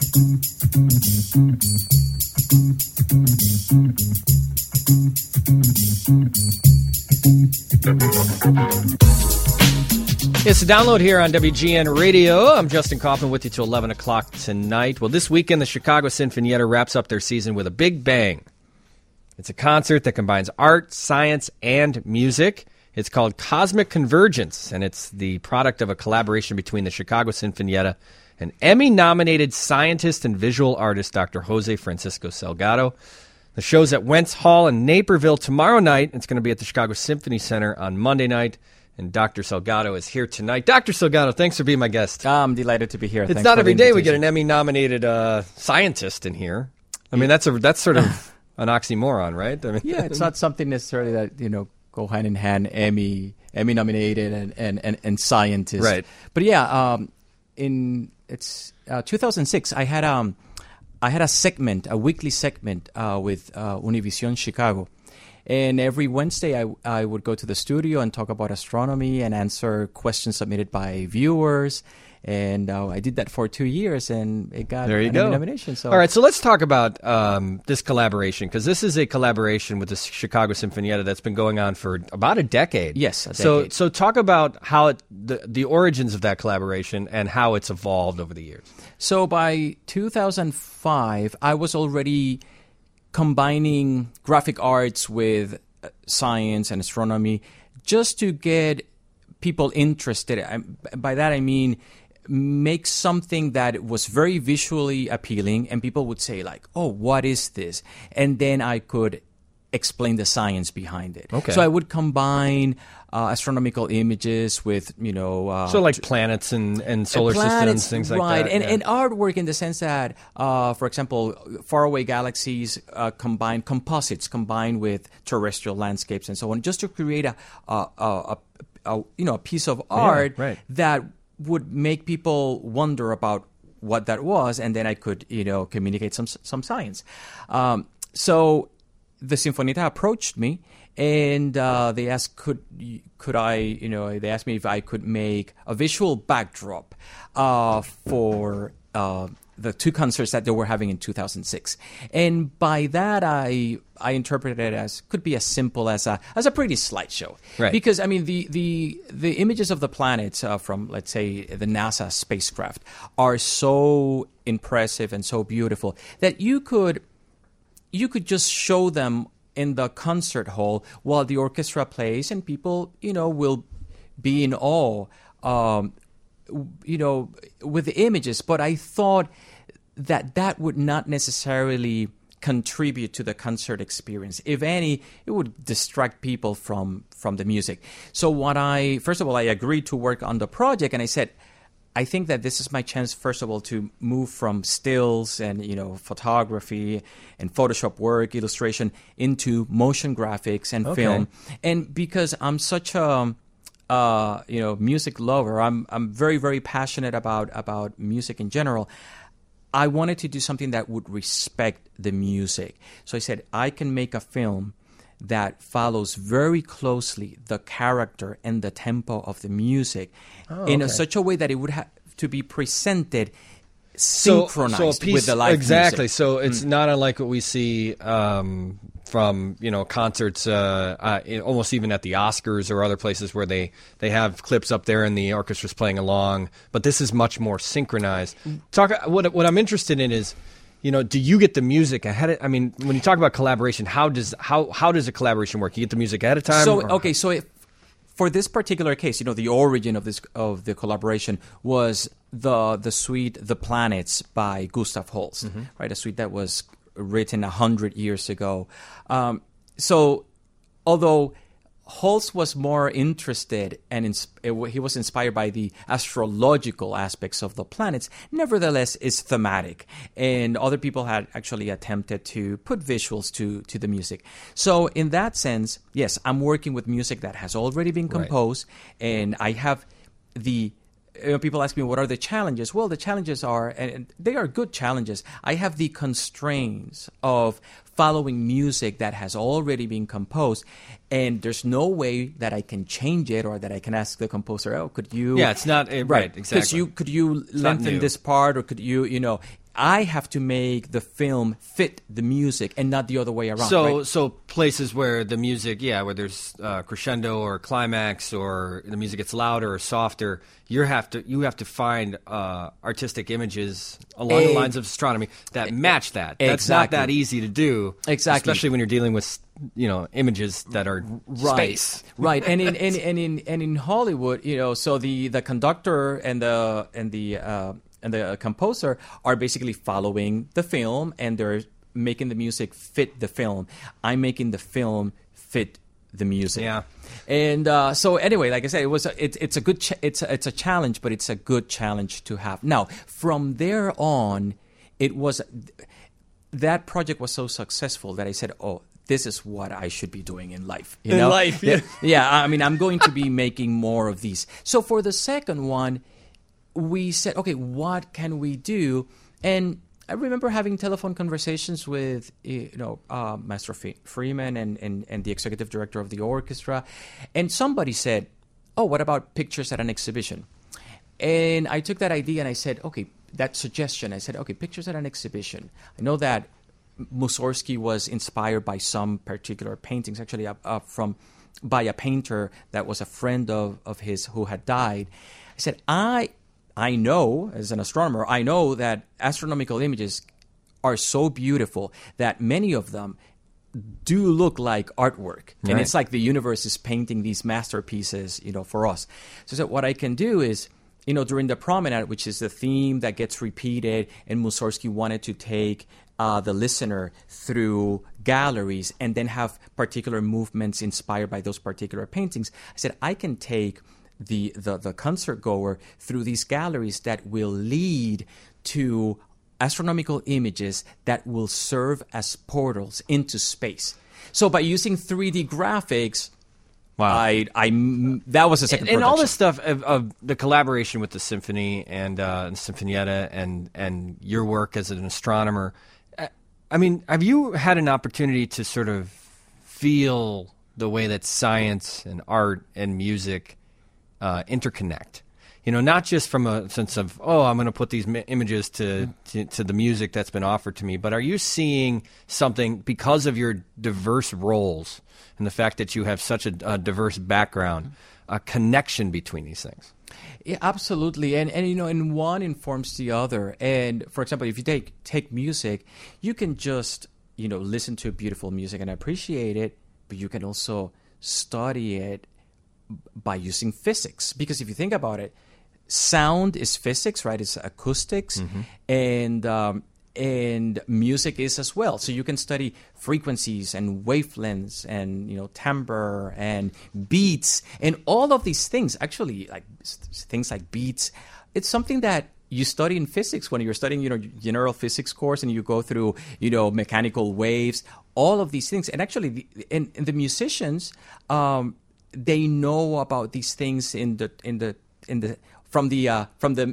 It's a download here on WGN Radio. I'm Justin Kaufman with you till 11 o'clock tonight. Well, this weekend, the Chicago Sinfonietta wraps up their season with a big bang. It's a concert that combines art, science, and music. It's called Cosmic Convergence, and it's the product of a collaboration between the Chicago Sinfonietta and Emmy-nominated scientist and visual artist Dr. Jose Francisco Salgado. The show's at Wentz Hall in Naperville tomorrow night. It's going to be at the Chicago Symphony Center on Monday night. And Dr. Salgado is here tonight. Dr. Salgado, thanks for being my guest. I'm delighted to be here. It's not every day we get an Emmy-nominated scientist in here. I mean, that's sort of an oxymoron, right? I mean, yeah, it's not something necessarily that, go hand in hand, Emmy-nominated and scientist. Right. But yeah, in 2006, I had a segment, a weekly segment with Univision Chicago. And every Wednesday, I would go to the studio and talk about astronomy and answer questions submitted by viewers. And I did that for 2 years, and it got an Emmy nomination. So. All right, so let's talk about this collaboration, because this is a collaboration with the Chicago Sinfonietta that's been going on for about a decade. Yes, a decade. So talk about how the origins of that collaboration and how it's evolved over the years. So by 2005, I was already combining graphic arts with science and astronomy just to get people interested. By that I mean make something that was very visually appealing and people would say like, oh, what is this? And then I could explain the science behind it. Okay. So I would combine astronomical images with, so like planets and solar systems, things like that. Right, and artwork in the sense that, for example, faraway galaxies combine composites, combined with terrestrial landscapes and so on, just to create a piece of art that would make people wonder about what that was, and then I could, communicate some science. So the Sinfonietta approached me, and they asked, could I, they asked me if I could make a visual backdrop for the two concerts that they were having in 2006. And by that, I interpreted it as, could be as simple as a pretty slideshow. Right. Because, I mean, the images of the planets from, let's say, the NASA spacecraft are so impressive and so beautiful that you could just show them in the concert hall while the orchestra plays, and people, will be in awe, with the images. But I thought that would not necessarily contribute to the concert experience. If any, it would distract people from the music. So first of all, I agreed to work on the project, and I said, I think that this is my chance, first of all, to move from stills and, photography and Photoshop work, illustration, into motion graphics and film. And because I'm such a, music lover, I'm very, very passionate about music in general, I wanted to do something that would respect the music. So I said, I can make a film that follows very closely the character and the tempo of the music in such a way that it would have to be presented synchronized with the live exactly. music. So it's not unlike what we see from concerts, almost even at the Oscars or other places where they have clips up there and the orchestra's playing along. But this is much more synchronized. What I'm interested in is, do you get the music ahead of? I mean, when you talk about collaboration, how does a collaboration work? You get the music ahead of time. For this particular case, the origin of the collaboration was the suite "The Planets" by Gustav Holst, right? A suite that was written 100 years ago. So, although Holst was more interested and he was inspired by the astrological aspects of the planets, nevertheless is thematic. And other people had actually attempted to put visuals to the music. So in that sense, yes, I'm working with music that has already been composed, and I have people ask me, what are the challenges? Well, the challenges are, and they are good challenges. I have the constraints of following music that has already been composed, and there's no way that I can change it or that I can ask the composer, could you... Yeah, it's not... right, exactly. Could you lengthen this part, or could you, I have to make the film fit the music and not the other way around. So places where the music, where there's crescendo or climax, or the music gets louder or softer, you have to find artistic images along the lines of astronomy that match that. That's not that easy to do, especially when you're dealing with images that are space. Right. And in Hollywood, so the conductor and the composer are basically following the film, and they're making the music fit the film. I'm making the film fit the music. Yeah. And so anyway, like I said, it's a good it's a challenge, but it's a good challenge to have. Now, from there on, that project was so successful that I said, "Oh, this is what I should be doing in life." Yeah. I mean, I'm going to be making more of these. So for the second one, we said, okay, what can we do? And I remember having telephone conversations with, Master Freeman and the executive director of the orchestra. And somebody said, oh, what about pictures at an exhibition? And I took that idea and I said, okay, that suggestion, I said, okay, pictures at an exhibition. I know that Mussorgsky was inspired by some particular paintings, actually by a painter that was a friend of his who had died. I said, I know, as an astronomer, I know that astronomical images are so beautiful that many of them do look like artwork. Right. And it's like the universe is painting these masterpieces, for us. So what I can do is, during the promenade, which is the theme that gets repeated, and Mussorgsky wanted to take the listener through galleries and then have particular movements inspired by those particular paintings. I said, I can take the concert goer through these galleries that will lead to astronomical images that will serve as portals into space. So by using 3D graphics, wow, that was a second and all this stuff of the collaboration with the symphony and Sinfonietta and your work as an astronomer. I mean, have you had an opportunity to sort of feel the way that science and art and music interconnect? Not just from a sense of, I'm going to put these images to the music that's been offered to me, but are you seeing something, because of your diverse roles and the fact that you have such a diverse background, a connection between these things? Yeah, absolutely. And one informs the other. And for example, if you take music, you can just, listen to beautiful music and appreciate it, but you can also study it by using physics. Because if you think about it, sound is physics, right? It's acoustics, and music is as well. So you can study frequencies and wavelengths and timbre and beats and all of these things. Actually, like things like beats, it's something that you study in physics when you're studying general physics course, and you go through mechanical waves, all of these things. And actually, the musicians, they know about these things from the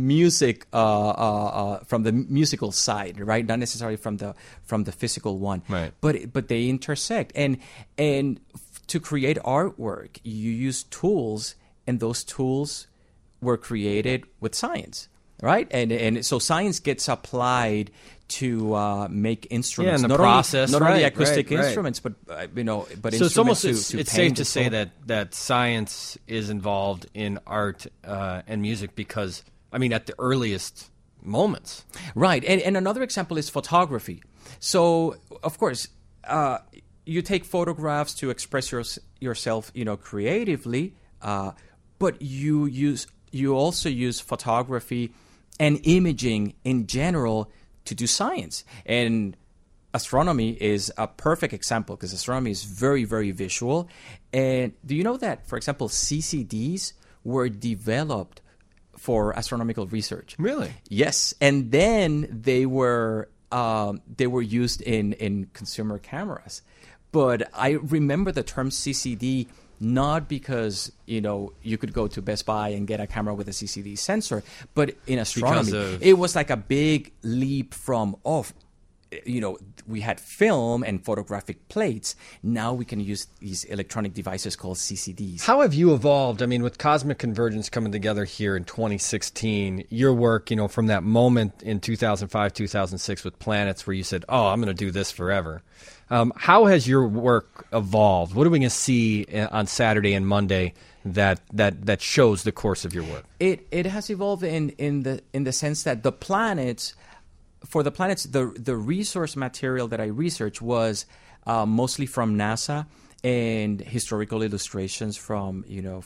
musical side, right? Not necessarily from the physical one, right? But they intersect, and to create artwork, you use tools, and those tools were created with science, right? And so science gets applied to make instruments. Yeah, in the process, not only acoustic instruments, but but so instruments. It's safe to say that science is involved in art and music because, at the earliest moments. Right, and another example is photography. So of course, you take photographs to express yourself, creatively, but you also use photography and imaging in general to do science. And astronomy is a perfect example because astronomy is very, very visual. And do you know that, for example, CCDs were developed for astronomical research? Really? Yes. And then they were used in consumer cameras. But I remember the term CCD not because, you could go to Best Buy and get a camera with a CCD sensor, but in astronomy, it was like a big leap from, we had film and photographic plates. Now we can use these electronic devices called CCDs. How have you evolved? I mean, with Cosmic Convergence coming together here in 2016, your work, from that moment in 2005, 2006 with Planets where you said, oh, I'm going to do this forever. How has your work evolved? What are we going to see on Saturday and Monday that shows the course of your work? It has evolved in the sense that the planets. For the planets, the resource material that I researched was mostly from NASA and historical illustrations from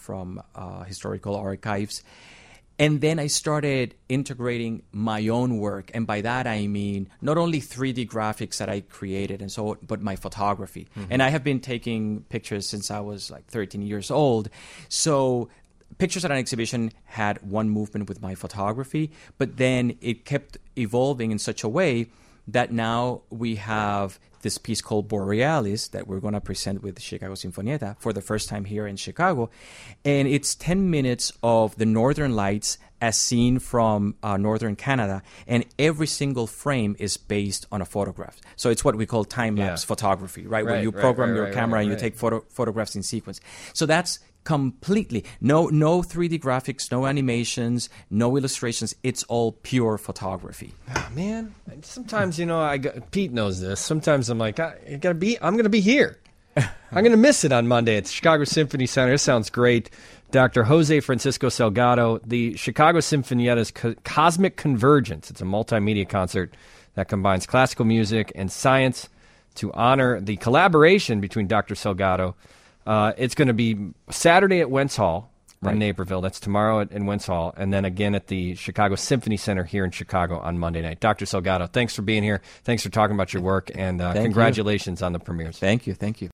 historical archives. And then I started integrating my own work. And by that, I mean not only 3D graphics that I created and so on, but my photography. Mm-hmm. And I have been taking pictures since I was like 13 years old. So pictures at an exhibition had one movement with my photography, but then it kept evolving in such a way that now we have this piece called Borealis that we're going to present with Chicago Sinfonietta for the first time here in Chicago. And it's 10 minutes of the northern lights as seen from northern Canada. And every single frame is based on a photograph. So it's what we call time-lapse photography, right? Where you program your camera and you take photographs in sequence. So that's completely no 3D graphics, no animations, no illustrations. It's all pure photography. Oh, man, sometimes Pete knows this. Sometimes I'm like, I'm going to be here. I'm going to miss it on Monday at the Chicago Symphony Center. This sounds great. Dr. Jose Francisco Salgado, the Chicago Sinfonietta's Cosmic Convergence. It's a multimedia concert that combines classical music and science to honor the collaboration between Dr. Salgado. It's going to be Saturday at Wentz Hall in Naperville. That's tomorrow in Wentz Hall. And then again at the Chicago Symphony Center here in Chicago on Monday night. Dr. Salgado, thanks for being here. Thanks for talking about your work. And congratulations on the premieres. Thank you.